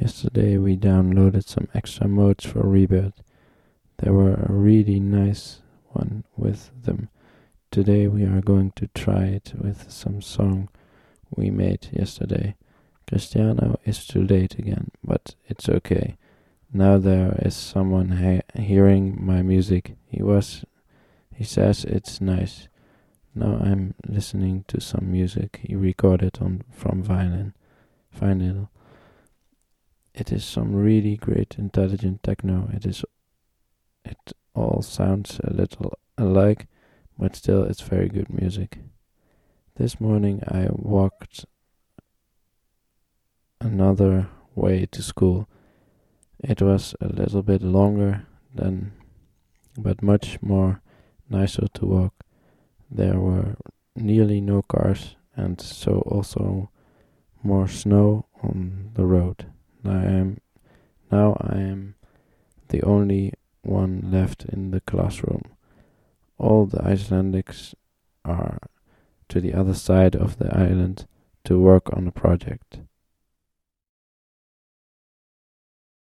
Yesterday we downloaded some extra modes for Rebirth. There were a really nice one with them. Today we are going to try it with some song we made yesterday. Cristiano is too late again, but it's okay. Now there is someone hearing my music. He says it's nice. Now I'm listening to some music he recorded from vinyl. It is some really great intelligent techno. It all sounds a little alike, but still it's very good music. This morning I walked another way to school. It was a little bit longer but much more nicer to walk. There were nearly no cars and so also more snow on the road. Now I am the only one left in the classroom. All the Icelandics are to the other side of the island to work on a project.